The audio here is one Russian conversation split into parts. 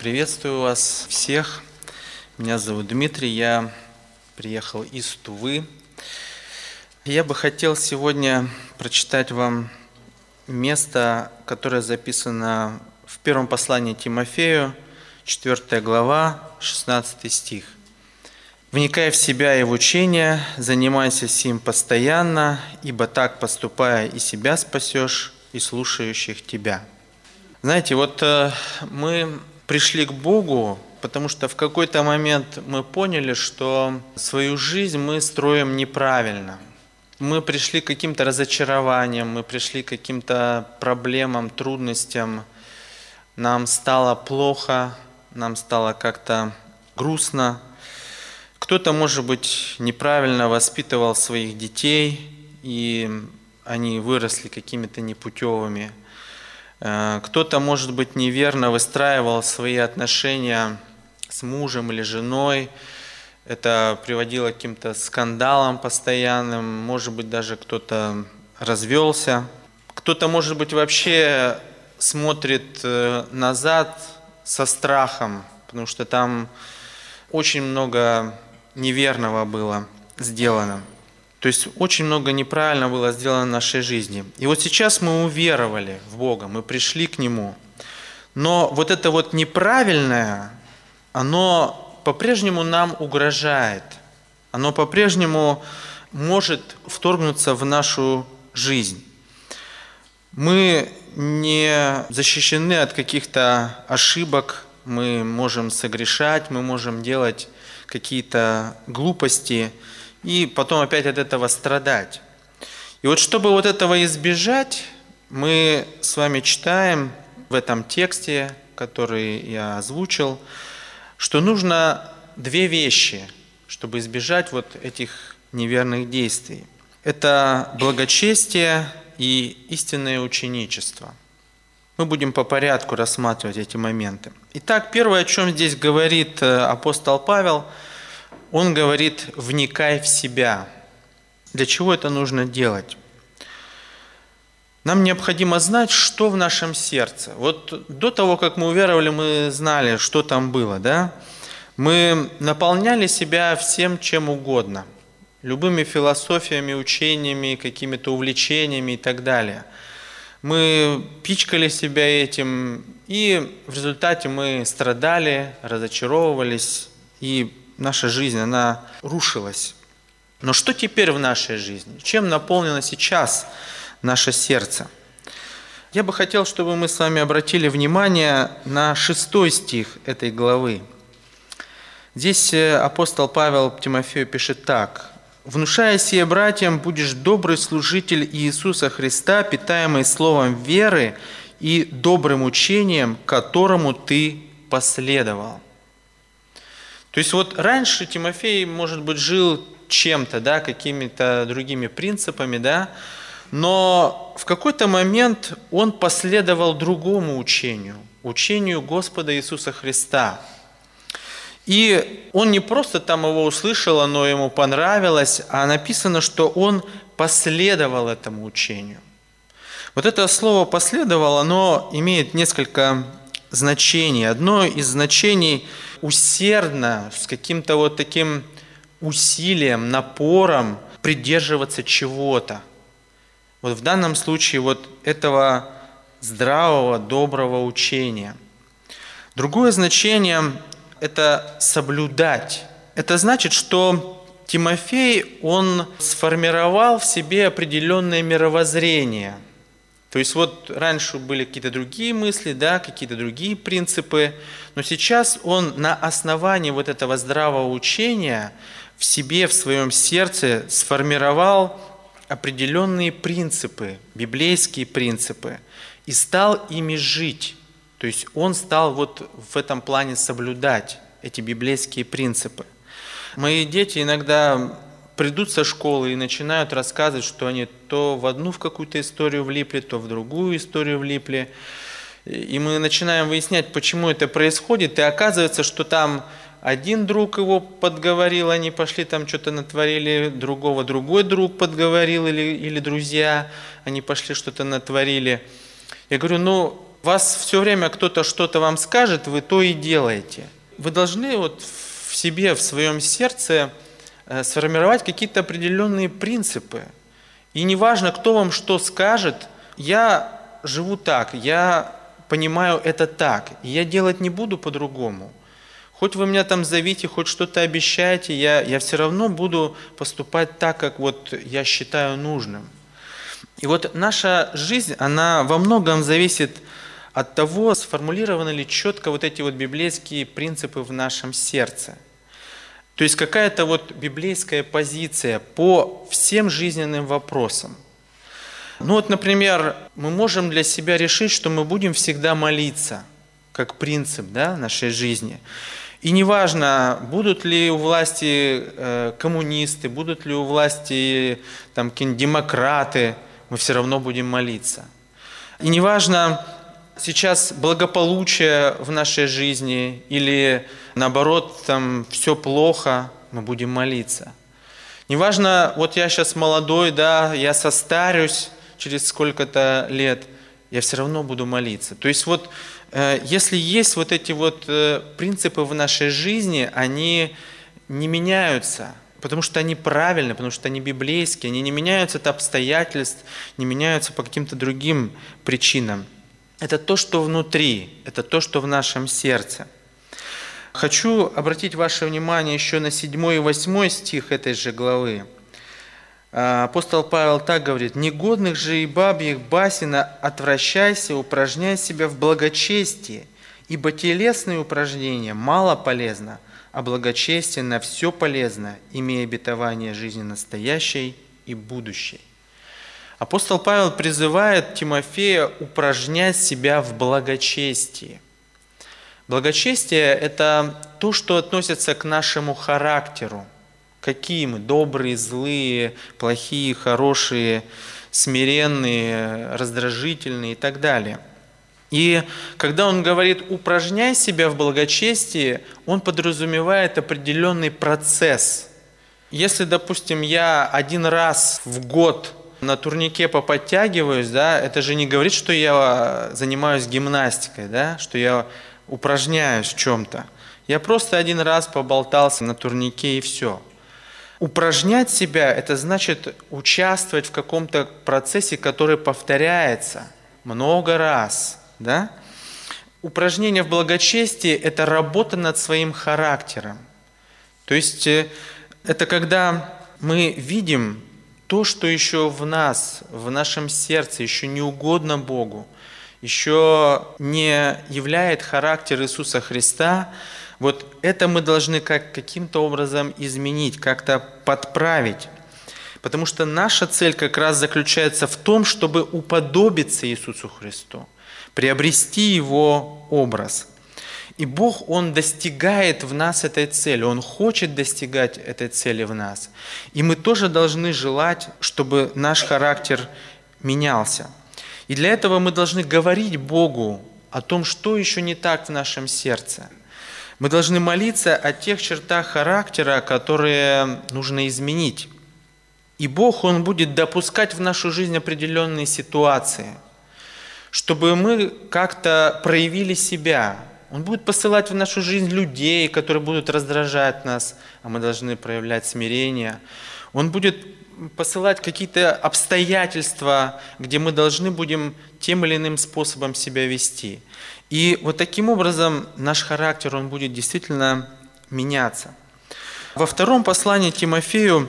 Приветствую вас всех. Меня зовут Дмитрий, я приехал из Тувы. Я бы хотел сегодня прочитать вам место, которое записано в первом послании Тимофею, 4 глава, 16 стих. «Вникай в себя и в учение, занимайся сим постоянно, ибо так поступая и себя спасешь, и слушающих тебя». Знаете, мы пришли к Богу, потому что в какой-то момент мы поняли, что свою жизнь мы строим неправильно. Мы пришли к каким-то разочарованиям, мы пришли к каким-то проблемам, трудностям. Нам стало плохо, нам стало как-то грустно. Кто-то, может быть, неправильно воспитывал своих детей, и они выросли какими-то непутевыми. Кто-то, может быть, неверно выстраивал свои отношения с мужем или женой. Это приводило к каким-то скандалам постоянным. Может быть, даже кто-то развелся. Кто-то, может быть, вообще смотрит назад со страхом, потому что там очень много неверного было сделано. То есть очень много неправильно было сделано в нашей жизни. И вот сейчас мы уверовали в Бога, мы пришли к Нему. Но вот это вот неправильное, оно по-прежнему нам угрожает. Оно по-прежнему может вторгнуться в нашу жизнь. Мы не защищены от каких-то ошибок, мы можем согрешать, мы можем делать какие-то глупости, и потом опять от этого страдать. И вот чтобы вот этого избежать, мы с вами читаем в этом тексте, который я озвучил, что нужно две вещи, чтобы избежать вот этих неверных действий. Это благочестие и истинное ученичество. Мы будем по порядку рассматривать эти моменты. Итак, первое, о чем здесь говорит апостол Павел, он говорит: «Вникай в себя». Для чего это нужно делать? Нам необходимо знать, что в нашем сердце. Вот до того, как мы уверовали, мы знали, что там было, да? Мы наполняли себя всем, чем угодно. Любыми философиями, учениями, какими-то увлечениями и так далее. Мы пичкали себя этим, и в результате мы страдали, разочаровывались, и наша жизнь, она рушилась. Но что теперь в нашей жизни? Чем наполнено сейчас наше сердце? Я бы хотел, чтобы мы с вами обратили внимание на 6 стих этой главы. Здесь апостол Павел Тимофею пишет так: «Внушая сие братьям, будешь добрый служитель Иисуса Христа, питаемый словом веры и добрым учением, которому ты последовал». То есть вот раньше Тимофей, может быть, жил чем-то, да, какими-то другими принципами, да, но в какой-то момент он последовал другому учению, учению Господа Иисуса Христа. И он не просто там его услышал, оно ему понравилось, а написано, что он последовал этому учению. Вот это слово «последовал», оно имеет несколько значений. Одно из значений – усердно, с каким-то вот таким усилием, напором придерживаться чего-то. Вот в данном случае вот этого здравого, доброго учения. Другое значение – это соблюдать. Это значит, что Тимофей, он сформировал в себе определенное мировоззрение. То есть вот раньше были какие-то другие мысли, да, какие-то другие принципы, но сейчас он на основании вот этого здравого учения в себе, в своем сердце сформировал определенные принципы, библейские принципы, и стал ими жить. То есть он стал вот в этом плане соблюдать эти библейские принципы. Мои дети иногда придут со школы и начинают рассказывать, что они то в одну в какую-то историю влипли, то в другую историю влипли. И мы начинаем выяснять, почему это происходит. И оказывается, что там один друг его подговорил, они пошли там что-то натворили, другого другой друг подговорил или друзья, они пошли что-то натворили. Я говорю, вас все время кто-то что-то вам скажет, вы то и делаете. Вы должны вот в себе, в своем сердце сформировать какие-то определенные принципы. И неважно, кто вам что скажет, я живу так, я понимаю это так, и я делать не буду по-другому. Хоть вы меня там зовите, хоть что-то обещаете, я все равно буду поступать так, как вот я считаю нужным. И вот наша жизнь, она во многом зависит от того, сформулированы ли четко вот эти вот библейские принципы в нашем сердце. То есть какая-то вот библейская позиция по всем жизненным вопросам. Ну вот, например, мы можем для себя решить, что мы будем всегда молиться, как принцип, да, нашей жизни. И неважно, будут ли у власти коммунисты, будут ли у власти там какие-нибудь демократы, мы все равно будем молиться. И неважно, сейчас благополучие в нашей жизни или наоборот там все плохо, мы будем молиться. Неважно, вот я сейчас молодой, да, я состарюсь через сколько-то лет, я все равно буду молиться. То есть вот если есть вот эти вот принципы в нашей жизни, они не меняются, потому что они правильны, потому что они библейские, они не меняются от обстоятельств, не меняются по каким-то другим причинам. Это то, что внутри, это то, что в нашем сердце. Хочу обратить ваше внимание еще на 7 и 8 стих этой же главы. Апостол Павел так говорит: «Негодных же и бабьих басен отвращайся, упражняй себя в благочестии, ибо телесные упражнения мало полезно, а благочестие на все полезно, имея обетование жизни настоящей и будущей». Апостол Павел призывает Тимофея упражнять себя в благочестии. Благочестие – это то, что относится к нашему характеру. Какие мы? Добрые, злые, плохие, хорошие, смиренные, раздражительные и так далее. И когда он говорит «упражняй себя в благочестии», он подразумевает определенный процесс. Если, допустим, я один раз в год на турнике поподтягиваюсь, да, это же не говорит, что я занимаюсь гимнастикой, да, что я упражняюсь в чем-то. Я просто один раз поболтался на турнике и все. Упражнять себя – это значит участвовать в каком-то процессе, который повторяется много раз. Да? Упражнение в благочестии – это работа над своим характером. То есть это когда мы видим то, что еще в нас, в нашем сердце, еще не угодно Богу, еще не являет характер Иисуса Христа. Вот это мы должны каким-то образом изменить, как-то подправить. Потому что наша цель как раз заключается в том, чтобы уподобиться Иисусу Христу, приобрести Его образ. И Бог, Он достигает в нас этой цели, Он хочет достигать этой цели в нас. И мы тоже должны желать, чтобы наш характер менялся. И для этого мы должны говорить Богу о том, что еще не так в нашем сердце. Мы должны молиться о тех чертах характера, которые нужно изменить. И Бог, Он будет допускать в нашу жизнь определенные ситуации, чтобы мы как-то проявили себя. Он будет посылать в нашу жизнь людей, которые будут раздражать нас, а мы должны проявлять смирение. Он будет посылать какие-то обстоятельства, где мы должны будем тем или иным способом себя вести. И вот таким образом наш характер, он будет действительно меняться. Во втором послании Тимофею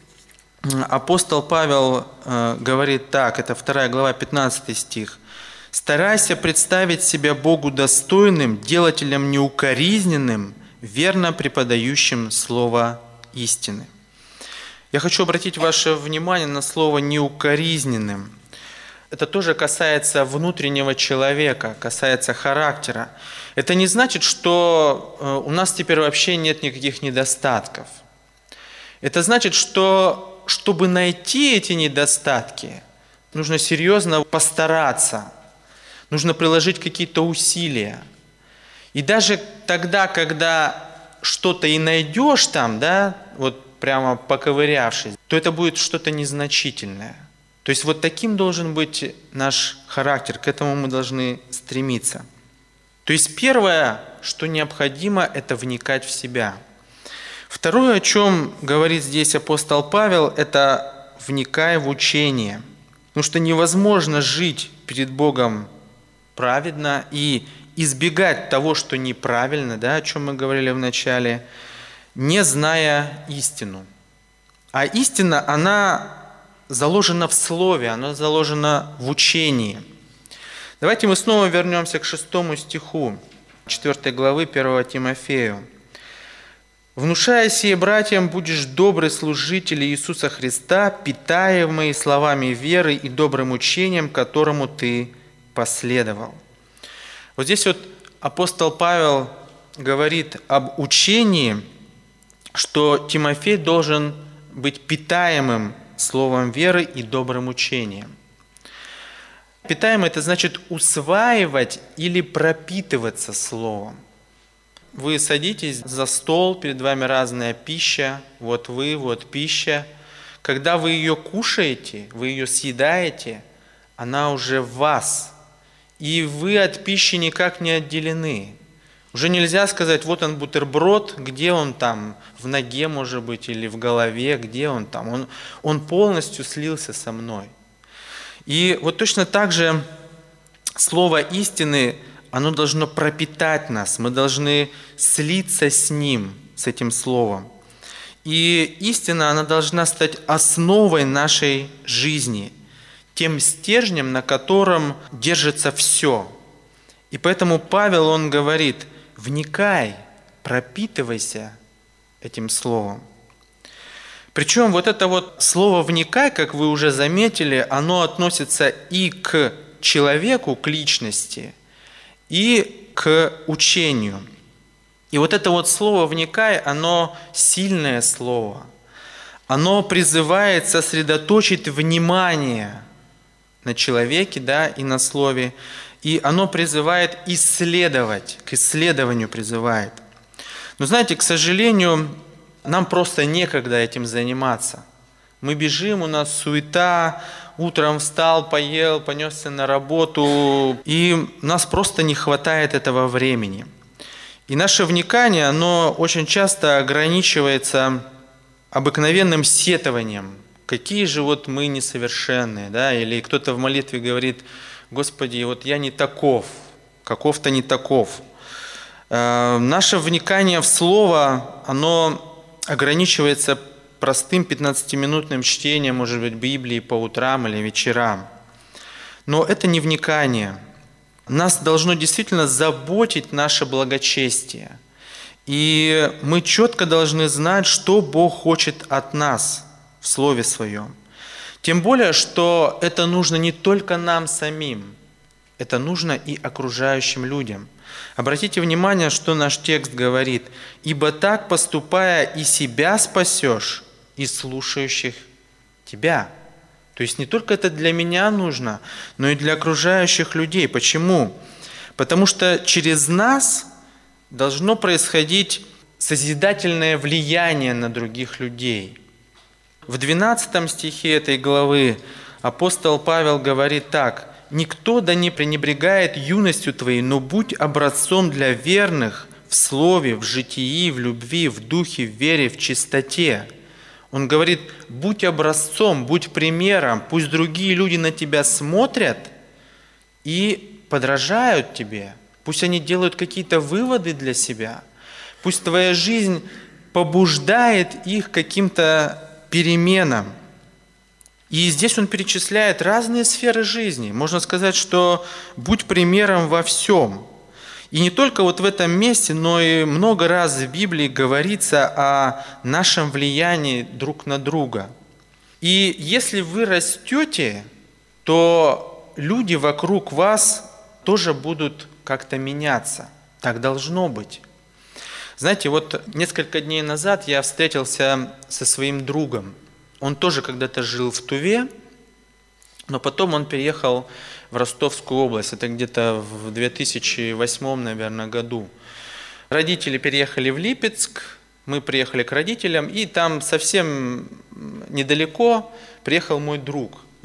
апостол Павел говорит так, это 2 глава, 15 стих. «Старайся представить себя Богу достойным, делателем неукоризненным, верно преподающим слово истины». Я хочу обратить ваше внимание на слово «неукоризненным». Это тоже касается внутреннего человека, касается характера. Это не значит, что у нас теперь вообще нет никаких недостатков. Это значит, что чтобы найти эти недостатки, нужно серьезно постараться, нужно приложить какие-то усилия. И даже тогда, когда что-то и найдешь там, да, вот прямо поковырявшись, то это будет что-то незначительное. То есть вот таким должен быть наш характер, к этому мы должны стремиться. То есть первое, что необходимо, это вникать в себя. Второе, о чем говорит здесь апостол Павел, это вникай в учение. Потому что невозможно жить перед Богом праведно и избегать того, что неправильно, да, о чем мы говорили в начале, не зная истину. А истина, она заложена в слове, она заложена в учении. Давайте мы снова вернемся к 6 стиху 4 главы 1 Тимофею. «Внушая сие братьям, будешь добрый служитель Иисуса Христа, питаемый словами веры и добрым учением, которому ты последовал». Вот здесь вот апостол Павел говорит об учении, что Тимофей должен быть питаемым словом веры и добрым учением. Питаемый – это значит усваивать или пропитываться словом. Вы садитесь за стол, перед вами разная пища, вот вы, вот пища. Когда вы ее кушаете, вы ее съедаете, она уже в вас. И вы от пищи никак не отделены. Уже нельзя сказать, вот он бутерброд, где он там, в ноге, может быть, или в голове, где он там. Он полностью слился со мной. И вот точно так же слово истины, оно должно пропитать нас. Мы должны слиться с ним, с этим словом. И истина, она должна стать основой нашей жизни, тем стержнем, на котором держится все. И поэтому Павел, он говорит, вникай, пропитывайся этим словом. Причем вот это вот слово «вникай», как вы уже заметили, оно относится и к человеку, к личности, и к учению. И вот это вот слово «вникай», оно сильное слово. Оно призывает сосредоточить внимание на человеке, да, и на слове. И оно призывает исследовать, к исследованию призывает. Но знаете, к сожалению, нам просто некогда этим заниматься. Мы бежим, у нас суета, утром встал, поел, понесся на работу, и нас просто не хватает этого времени. И наше вникание, оно очень часто ограничивается обыкновенным сетованием. Какие же вот мы несовершенные, да? Или кто-то в молитве говорит: «Господи, вот я не таков, каков-то не таков». Наше вникание в Слово, оно ограничивается простым 15-минутным чтением, может быть, Библии по утрам или вечерам. Но это не вникание. Нас должно действительно заботить наше благочестие. И мы четко должны знать, что Бог хочет от нас в Слове Своем. Тем более, что это нужно не только нам самим, это нужно и окружающим людям. Обратите внимание, что наш текст говорит: «Ибо так, поступая, и себя спасешь, и слушающих тебя». То есть не только это для меня нужно, но и для окружающих людей. Почему? Потому что через нас должно происходить созидательное влияние на других людей. В 12 стихе этой главы апостол Павел говорит так: «Никто да не пренебрегает юностью твоей, но будь образцом для верных в слове, в житии, в любви, в духе, в вере, в чистоте». Он говорит: будь образцом, будь примером, пусть другие люди на тебя смотрят и подражают тебе, пусть они делают какие-то выводы для себя, пусть твоя жизнь побуждает их к каким-то переменам. И здесь он перечисляет разные сферы жизни. Можно сказать, что будь примером во всем. И не только вот в этом месте, но и много раз в Библии говорится о нашем влиянии друг на друга. И если вы растете, то люди вокруг вас тоже будут как-то меняться. Так должно быть. Знаете, вот несколько дней назад я встретился со своим другом. Он тоже когда-то жил в Туве, но потом он переехал в Ростовскую область. Это где-то в 2008, наверное, году. Родители переехали в Липецк, мы приехали к родителям, и там совсем недалеко приехал мой друг. И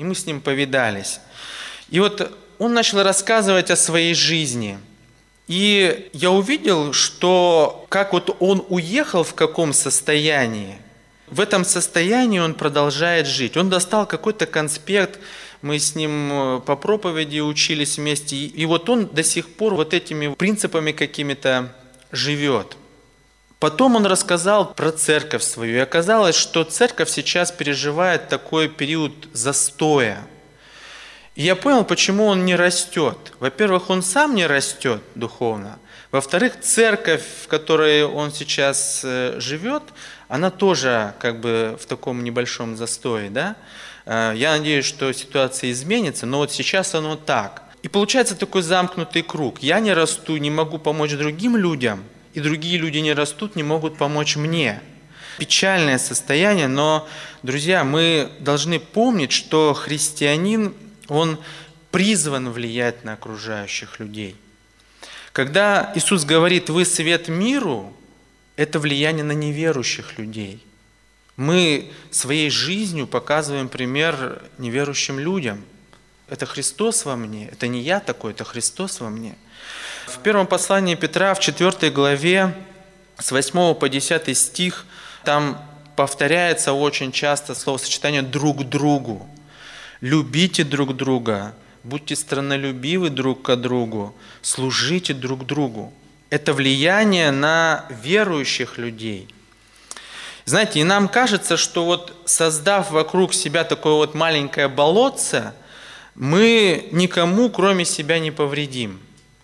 и мы с ним повидались. И вот он начал рассказывать о своей жизни. И я увидел, что как вот он уехал, в каком состоянии, в этом состоянии он продолжает жить. Он достал какой-то конспект, мы с ним по проповеди учились вместе, и вот он до сих пор вот этими принципами какими-то живет. Потом он рассказал про церковь свою, и оказалось, что церковь сейчас переживает такой период застоя. И я понял, почему он не растет. Во-первых, он сам не растет духовно. Во-вторых, церковь, в которой он сейчас живет, она тоже как бы в таком небольшом застое, да? Я надеюсь, что ситуация изменится, но вот сейчас оно так. И получается такой замкнутый круг. Я не расту, не могу помочь другим людям, и другие люди не растут, не могут помочь мне. Печальное состояние, но, друзья, мы должны помнить, что христианин, он призван влиять на окружающих людей. Когда Иисус говорит «вы свет миру», это влияние на неверующих людей. Мы своей жизнью показываем пример неверующим людям. Это Христос во мне, это не я такой, это Христос во мне. В первом послании Петра, в 4 главе, с 8 по 10 стих, там повторяется очень часто словосочетание «друг другу». «Любите друг друга, будьте страннолюбивы друг к другу, служите друг другу». Это влияние на верующих людей. Знаете, и нам кажется, что вот создав вокруг себя такое вот маленькое болотце, мы никому, кроме себя, не повредим.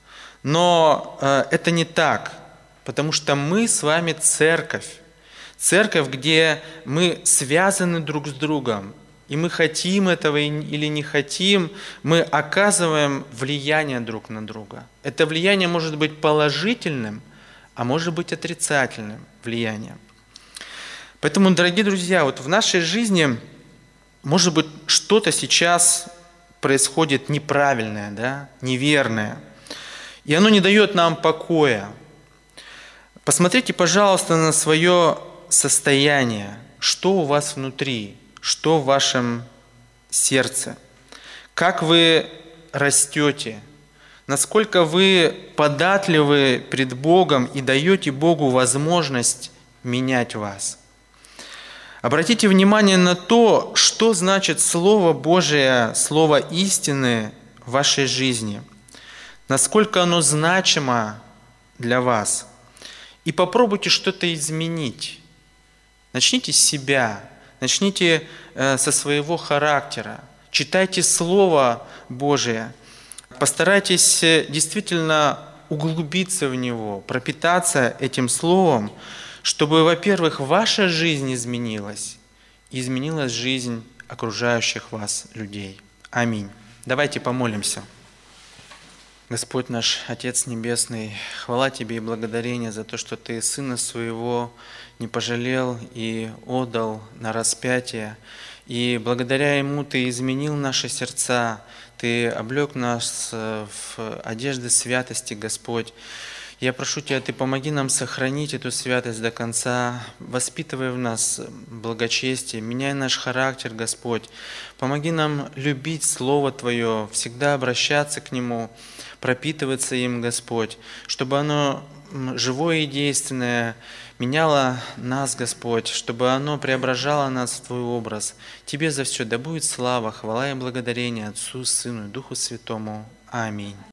Но это не так, потому что мы с вами церковь. Церковь, где мы связаны друг с другом. И мы хотим этого или не хотим, мы оказываем влияние друг на друга. Это влияние может быть положительным, а может быть отрицательным влиянием. Поэтому, дорогие друзья, вот в нашей жизни, может быть, что-то сейчас происходит неправильное, да, неверное, и оно не дает нам покоя. Посмотрите, пожалуйста, на свое состояние, что у вас внутри, что в вашем сердце, как вы растете, насколько вы податливы пред Богом и даете Богу возможность менять вас. Обратите внимание на то, что значит Слово Божие, Слово истины в вашей жизни, насколько оно значимо для вас. И попробуйте что-то изменить. Начните с себя, начните со своего характера. Читайте Слово Божие. Постарайтесь действительно углубиться в него, пропитаться этим Словом, чтобы, во-первых, ваша жизнь изменилась, и изменилась жизнь окружающих вас людей. Аминь. Давайте помолимся. Господь наш, Отец Небесный, хвала Тебе и благодарение за то, что Ты Сына Своего не пожалел и отдал на распятие. И благодаря Ему Ты изменил наши сердца, Ты облек нас в одежды святости, Господь. Я прошу Тебя, Ты помоги нам сохранить эту святость до конца, воспитывай в нас благочестие, меняй наш характер, Господь. Помоги нам любить Слово Твое, всегда обращаться к Нему, пропитываться им, Господь, чтобы оно живое и действенное меняло нас, Господь, чтобы оно преображало нас в Твой образ. Тебе за все да будет слава, хвала и благодарение Отцу, Сыну и Духу Святому. Аминь.